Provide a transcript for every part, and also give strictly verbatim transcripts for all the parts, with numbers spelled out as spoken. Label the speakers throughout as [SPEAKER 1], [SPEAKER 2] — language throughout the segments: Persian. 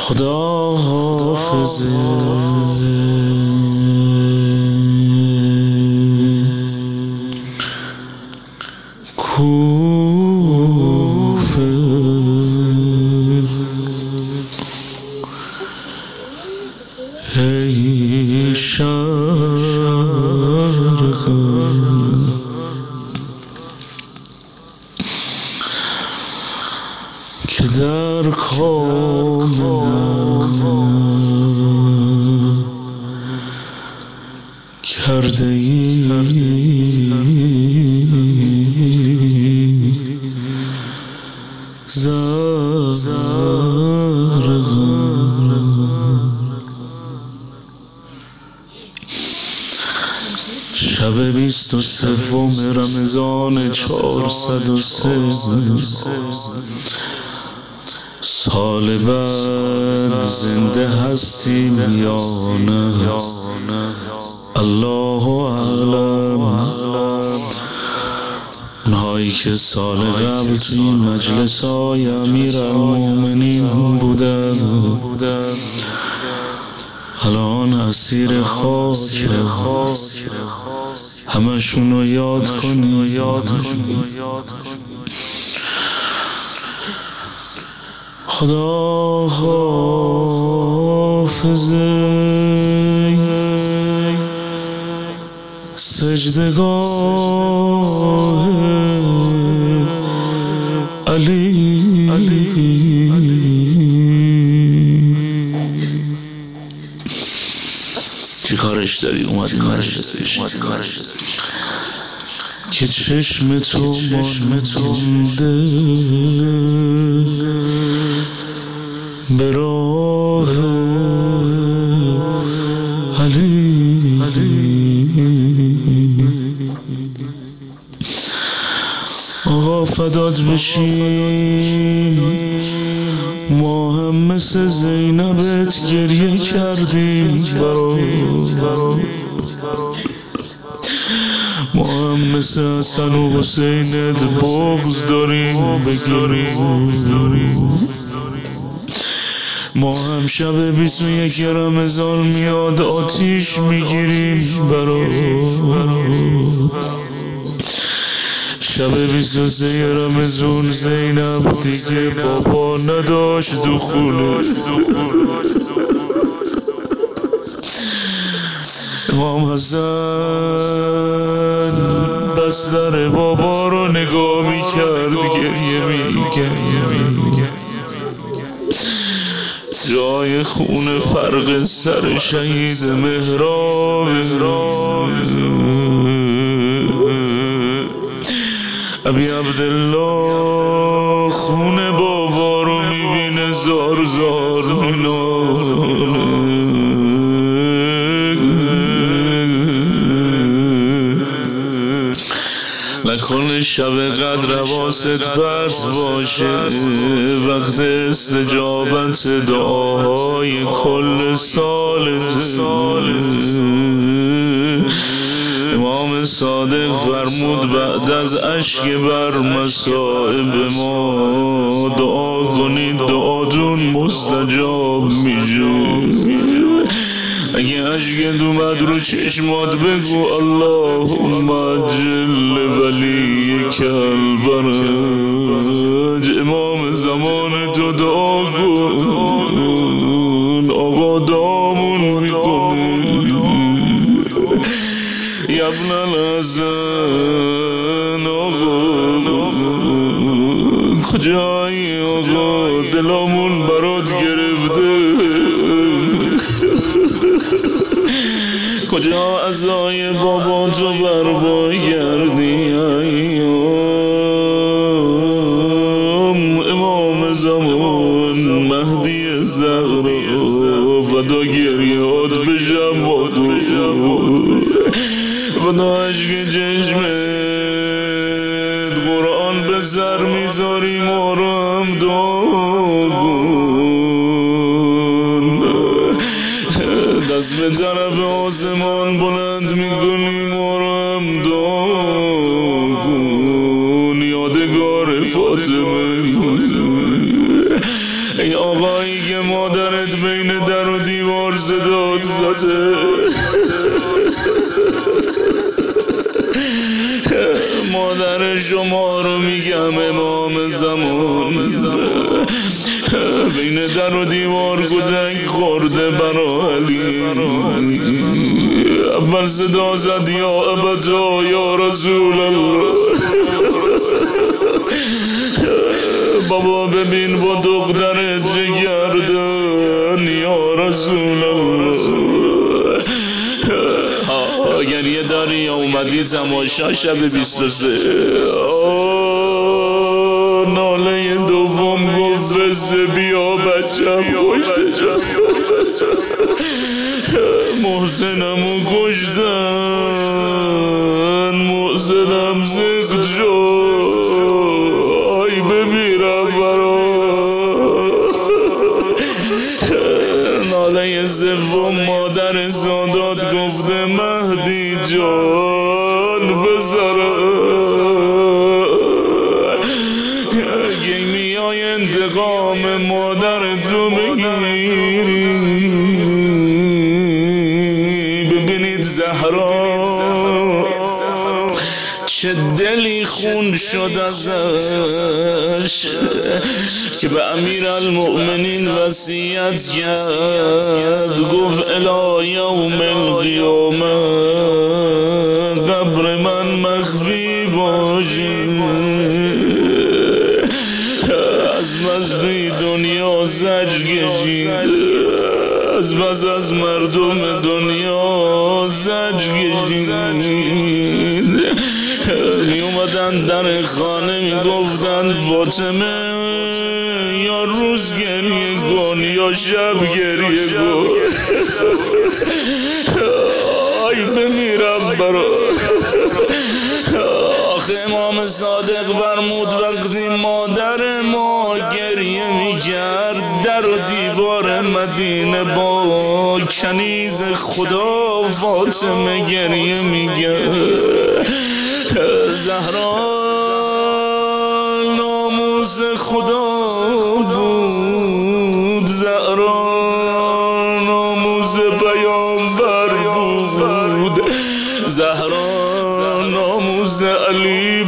[SPEAKER 1] خدا حافظه کوفه ای شرقم که در کامنم کرده ای زرقم. شب بیست و سوم رمضان چهارصد و سه سال بعد زنده هستیم یا نه الله اعلم. اونهایی که سال قبل توی مجلس های امیرالمومنین بودن الان اسیر خاک همشون رو یاد کنی خدا حافظه سجدگاه علی چی کارش داری اومدی کارش رسیش که چشم تو مانده به راه علی آقا فدات بشیم ما هم مثل زینبت گریه کردیم برات ما هم مثل حسن و حسینت بغض داریم بگیریم ما هم شب بیست و یک رمضان میاد آتیش میگیریم برات شب بیست و سه رمضان زینب دیگه بابا نداشت دخوله امام حسن بس در بابا رو نگاه میکرد گریه میکرد جای خون فرق سر شهید مهراب ابی عبدالله خون بابا رو میبینه زار زار میناله نکنه شب قدر حواست پرت باشه وقت استجابت دعاهای کل سال امام صادق فرمود بعد از اشک بر مصائب ما دعا کنید دعاتون مستجاب میشه اگه اشکت اومد رو چشمات بگو اللهم اجل ولیک الفرج امام زمان تو دعا کن آقا دعامون میکنه ابن الحسن آقا کجایی آقا دلامون برات گرفته کجا عزای بابا تو بربا گردی ایام امام زمان مهدی زهرا فدا گریات بشم با تو فدا عشق چشمت قرآن به سر میذاری ما رو هم دعا کن دست به طرف آسمان بلند میکنی ما رو هم دعا کن یادگار فاطمه ای آقایی که مادر مادرت بین در و دیوار صدات زده. مادر شما رو میگم امام زمان بین در و دیوار کتک خورده برا علی. اول صدا زد یا ابتا یا رسول الله. بابا ببین با دخترت چه کردن یا رسول الله. اگر یه داری اومدی تماشا شب بیست و سه. ناله دوم گفت بزه بیا بچم کشته. محسنمو کشتن، محسنم زخت شد. آی بمیرم برا. ناله سوم مادر سادات گفته مهدی جان بذارم که میای انتقام مادر تو بگیری. ببینید زهرا چه دلی خون شد ازش که به امیرالمؤمنین وصیت کرد. گفت الی یوم القیامه قبر من مخفی باشه. از مزدی دنیا زجر کشید، از بس از مردم دنیا زجر کشید. می اومدن در خانه می گفتن فاطمه یا روز گریه کن یا شب گریه کن. آی بمیرم برا. آخه امام صادق فرمود وقتی مادر ما گریه میکرد در و دیوار مدینه با کنیز خدا فاطمه گریه میکرد. زهرا ناموس خدا بود، زهرا ناموس پیامبر بود، زهرا ناموس علی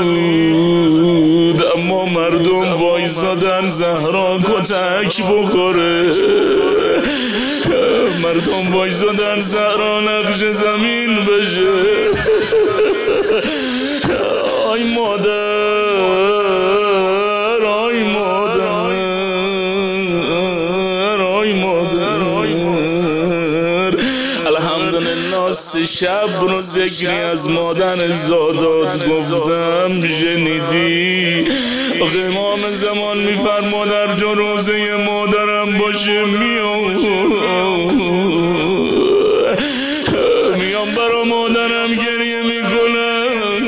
[SPEAKER 1] بود. اما مردم وایسادن زهرا کتک بخوره. مردم وایسادن زهرا نقش زمین بشه. آی مادر، آی مادر، آی مادر، آی مادر. الحمدلله سه شب رو ذکری از مادر زادات گفتم شنیدی. آخه امام زمان میفرما در جا روزه مادرم باشه میام میام برا مادرم گریه میکنم.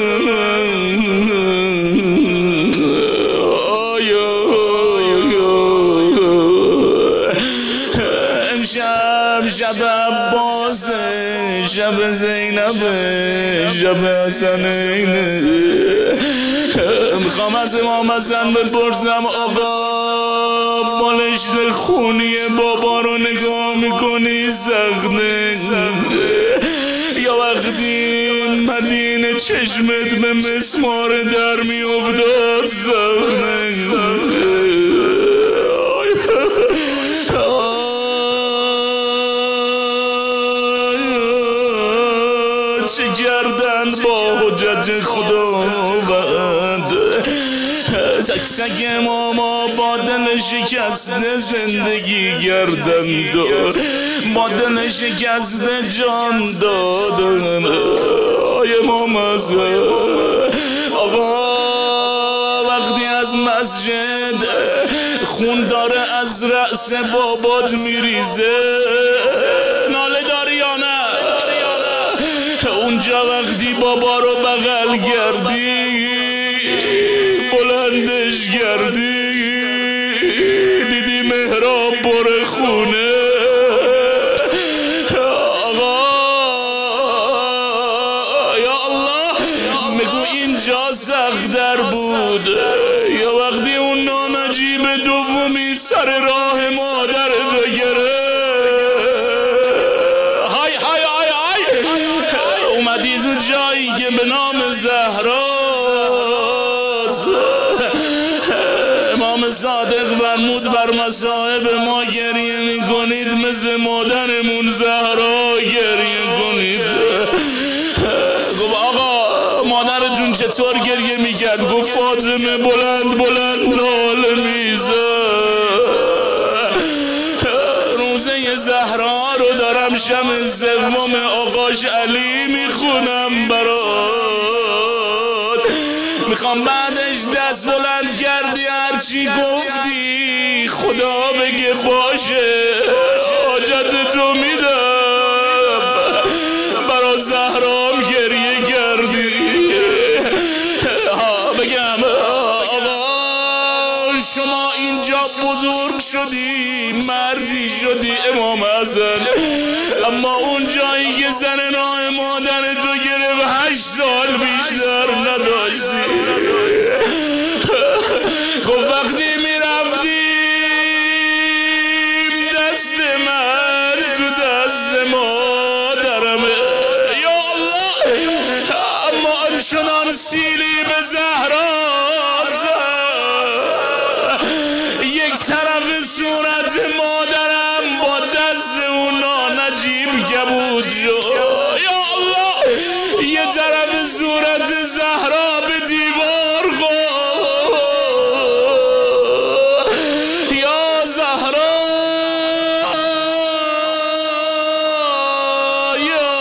[SPEAKER 1] امشب شب عباسه، شب زینبه، شب حسنینه. میخوام از امام حسن بپرسم آقا بالشت خونی بابا رو نگاه میکنی سخته یا وقتی مدینه چشمت به مسمار در میافتاد سخته؟ چه کردن با حجت خداوند؟ تک تک اماما با دل شکسته زندگی کردند و با دل شکسته جان دادن. آی امام حسن آقا وقتی از مسجد خون داره از رأس بابات میریزه ناله داری یا نه؟ اونجا وقتی بابا رو بغل کردی بلندش کردی دیدی محراب پر خونه. آقا یا الله میگو اینجا سخت‌تر بود یا وقتی اون نانجیب دومی سر راه مادر صادق فرمود بر مصائب ما گریه میکنید مثل مادرمون زهرا گریه کنید. گفت آقا مادرتون چطور گریه میکرد؟ گفت فاطمه بلند بلند ناله میزد. روزه زهرا رو دارم شب سوم آقاش علی میخونم برات، میخوام بعدش دست بلند کردی هرچی گفتی خدا بگه باشه حاجت تو میدم. برا زهرام گریه کردی. ها بگم آقا شما اینجا بزرگ شدی مردی شدی امام حسن، اما اون جایی که زن راه مادر تو گرفت هشت سال بیشتر نداشتی. خب وقتی میرفتیم دست من تو دست مادرمه یا الله، اما آنچنان سیلی به زهرا یک طرف صورت مادرم با دست اونا نجیب کبود شد یا الله، یه طرف صورت زهرا به دیوار خورد یا زهرا یا.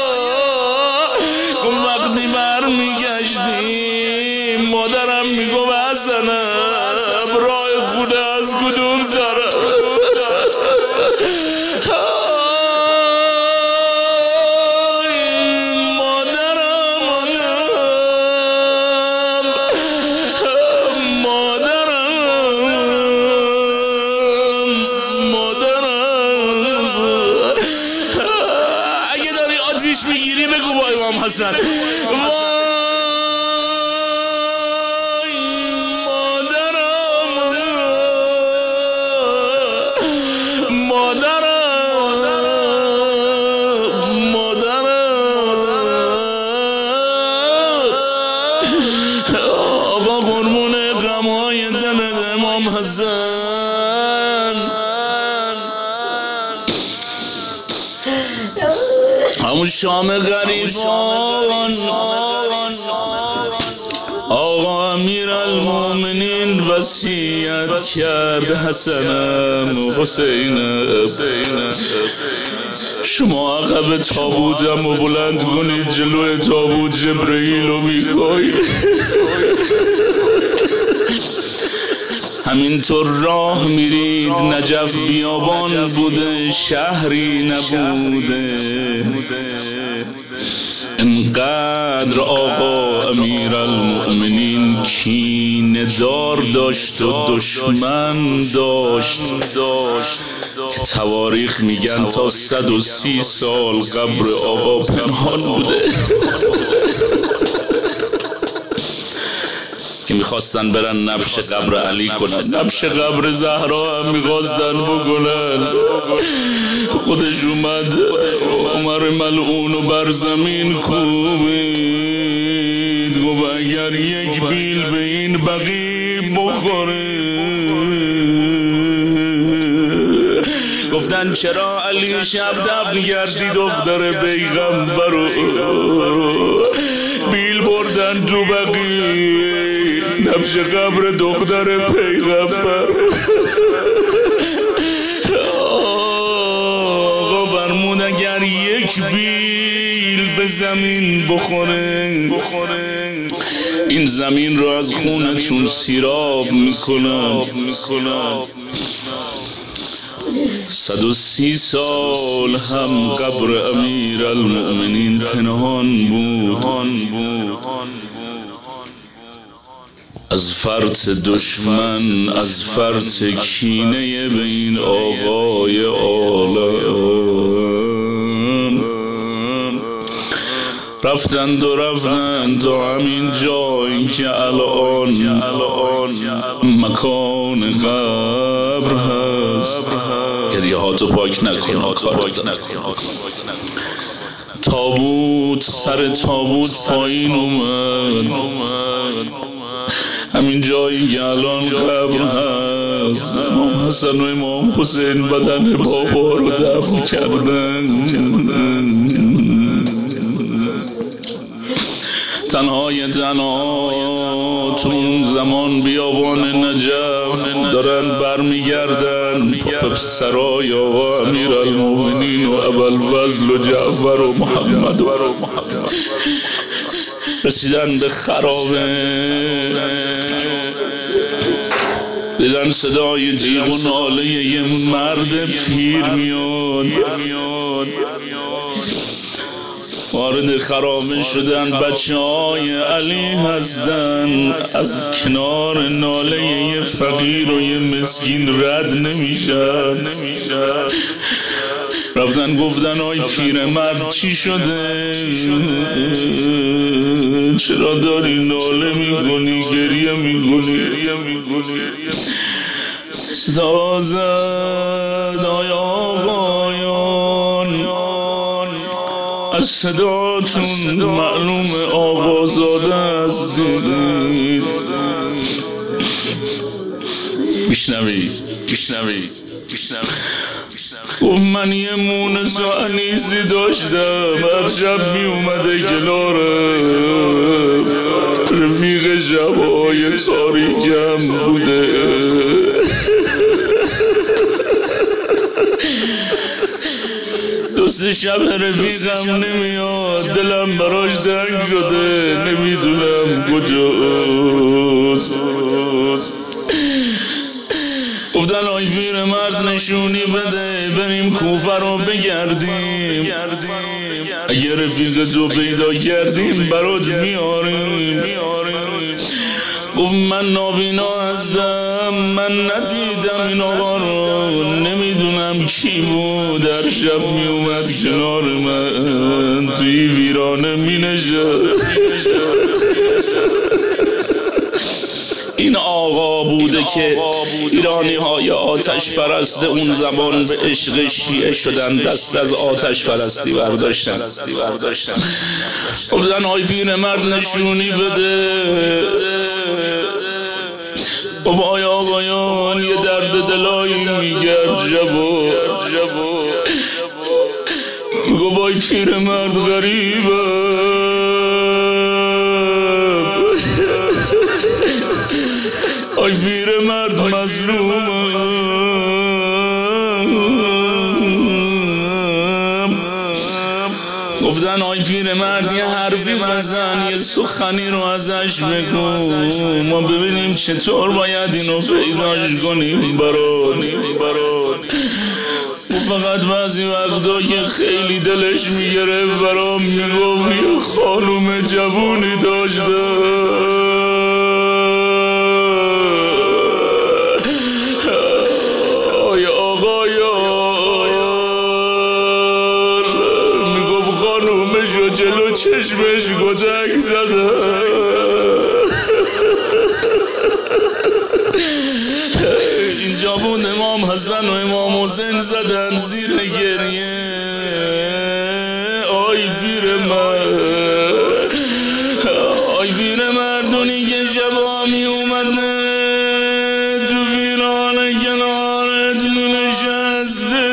[SPEAKER 1] وقتی برمیگشتیم مادرم میگفت حسنم راه خونه از کدوم طرف؟ مادرم مادرم مادرم. اگه داری آتیش میگیری بگو با امام حسن. آقا قربون غمای دل امام حسن، همون شام غریبان آقا امیرالمومنین وصیت کرد حسنم حسینم شما عقب تابوتم و بلند کنید جلوی تابوت جبرئیل و میکائیل. همینطور راه میرید نجف بیابان بوده شهری نبوده. انقدر آقا امیرالمؤمنین کینه دار داشت و دشمن داشت که تواریخ میگن تا صد و سی سال قبر آقا پنهان بوده که میخواستن برن نبش قبر علی کنن، نبش قبر زهرا هم میخواستن بکنن. خودش اومد عمر ملعون بر زمین کوبید، گفت اگر یک بیل به این بقی بخوره. گفتن چرا علی شب دفن کردی دختر پیغمبر رو؟ بیل بردن تو بقی نبش قبر دختر پیغمبر. آقا فرمود اگر یک بیل به زمین بخوره این زمین رو از خونتون سیراب میکنم. صد و سی سال هم قبر امیرالمؤمنین پنهان بود از فرط دشمن، از فرط کینه به این آقای عالم. رفتند و رفتند تا همین جایی که الان مکان قبر هست. گریه هاتو پاک نکن، تابوت سر تابوت پایین اومد. همین جایی که الان قبر هست امام حسن و امام حسین بدن بابا رو دفن کردن. تنهای تنها تو اون زمان بیابان نجف دارن برمیگردن به سرای آقا امیر المؤمنین و ابوالفضل و جعفر و محمد و رسیدن به خرابه، دیدن صدای جیغ و ناله یه مرد پیر میاد. وارد خرابه شدن، بچه های علی هستن، از کنار ناله یه فقیر و یه مسکین رد نمیشن. رفتن گفتن آی پیرمرد چی شده؟ چرا داری ناله میکنی؟ گریه میکنی؟ صدا زد آی آقایان، از صداتون معلوم آقازاده هستید. میشنوی میشنوی گفت من یه مونس و انیزی داشتم، هر شب می اومده کنارم، رفیق شبهای تاریکم بوده. دو سه شب رفیقم نمیاد، دلم براش تنگ شده، نمیدونم کجاست. گفتن آی پیر مرد نشونی بده بریم کوفه رو بگردیم، اگر رفیق تو پیدا کردیم برات میاریم. گفت من نابینا هستم، من ندیدم این آقا رو، نمیدونم کی بود، در شب میومد کنار من توی ویرانه مینشست. این آقا بوده که ایرانی های آتش پرست اون زمان به عشق شیعه شدن، دست از آتش پرستی برداشتن. گفتن آی پیر مرد نشونی بده. گفت آی آقایان یه درد دلایی میگرد جبو. گفت آی پیر مرد غریبه، آی پیر مرد مظلومم. گفتن آی پیر مرد یه حرفی بزن، یه سخنی رو ازش بگو، ما ببینیم چطور باید اینو پیداش کنیم برات. فقط بعضی وقتا که خیلی دلش میگرفت برام میگفت یه خانوم جوونی داشته، جلو چشمش گدک زده. اینجا بود امام حسن و امام حسین زدن زیر گریه. آی پیر مرد، آی پیر مردونی که شبا می اومده تو ویرانه کنارت می نشسته.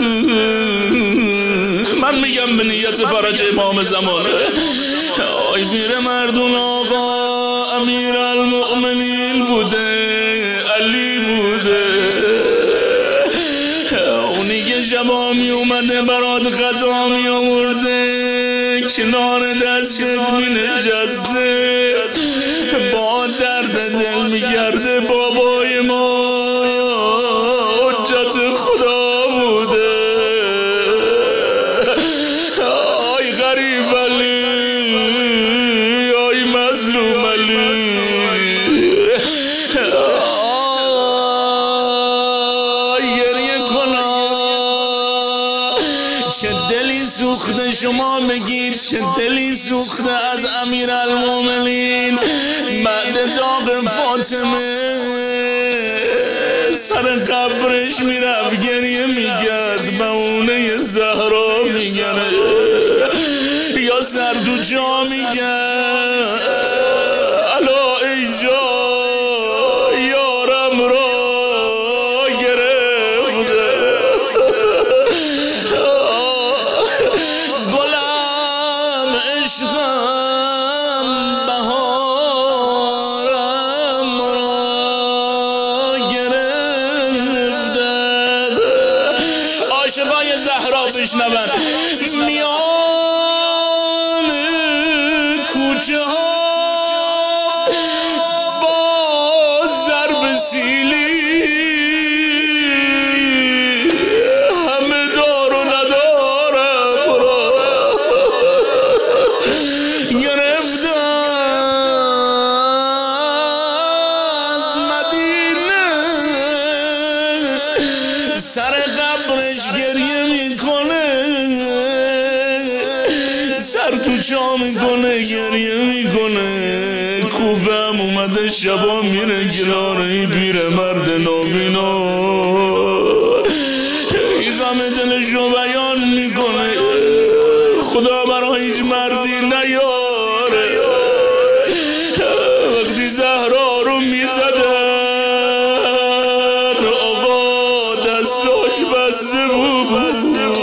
[SPEAKER 1] من میگم به نیت فرج امام زمانه. آی پیر مردون آقا امیر المؤمنین بوده، علی بوده، اونی که شبا می اومده برات غذا می آورده، کنار دستت می نشسته، با درد دل می کرده. بابای ما حجت خدا بوده. آی غریب علی، آی مظلوم علی، آی گریه کنا. چه دلی سوخته شما بگید، چه دلی سوخته از امیر المؤمنین بعد داغ فاطمه سر قبرش میرفت گریه میگرد، بهونه زهرا میگرد یا سر دو جا میگرد. الا ای جان را بشنون. میان کوچه ها با ضرب سیلی همه دار و ندارم را سر قبرش گریه میکنه، سر تو چا میکنه گریه میکنه. کوفه هم اومده شبا میره گلاره پیر مرد نابینا، این غم دلشو بیان میکنه. خدا برای هیچ مردی نیاره. وقتی زهرا رو میزدن آقا دستاش بسته بود،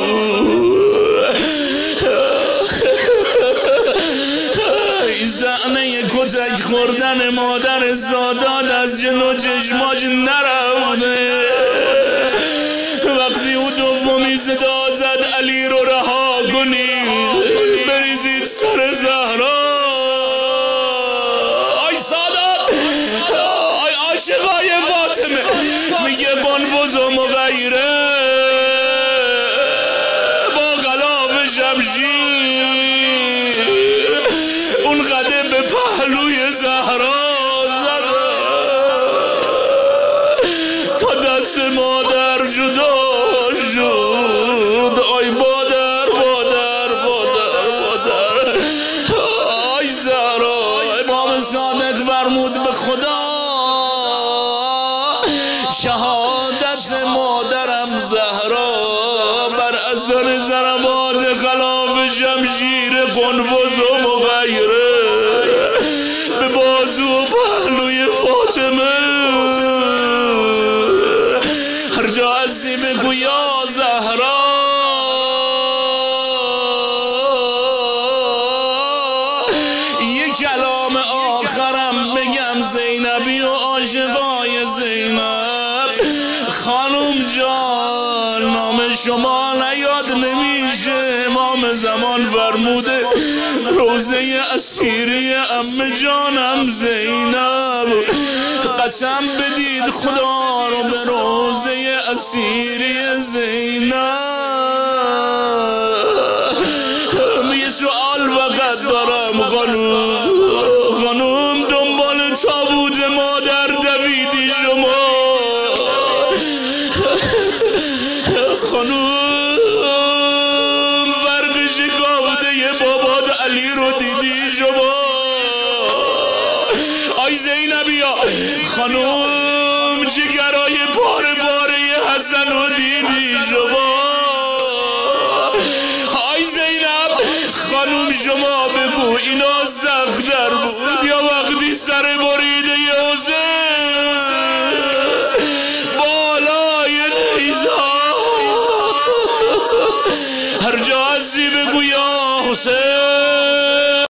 [SPEAKER 1] این زعنه کتک خوردن مادر زاداد از جلو چشماش نرفته. وقتی او دومی صدا زد علی رو رها کنید بریزید سر زهرا، آی سادات، آی عاشقای فاطمه، میگه بانفوز و مغیره با غلاف شمشیر اون قدم به پهلوی زهرا زد تا دست مادر جدا شد. آی بادر بادر بادر بادر، آی زهرا. امام صادق فرمود به خدا شهادت مادرم زهرا بر اثر ضربات غلاف شمشیر قنفذ و مغیره به بازو و پهلوی فاطمه. هر جا ازی بگو یا زهرا، یک کلام آخرم بگم زینبی و عاشقای زینب. خانم جان نام شما نیاد نمیشه، امام زمان فرموده روزه اسیری ام جانم زینب. قسم بدید خدا رو به روزه اسیری زینب. یه سوال فقط دارم خانوم، خانوم دنبال تابوت مادر دویدی شما؟ خانوم فرق شکافته بابات علی رو دیدی شما؟ آی زینبیا خانوم جگرای پاره پاره حسن رو دیدی شما؟ آی زینب خانوم شما بگو اینا سخت‌تر بود یا وقتی سر بریده حسین بالای نیزا؟ هر جا هستی بگو یا حسین.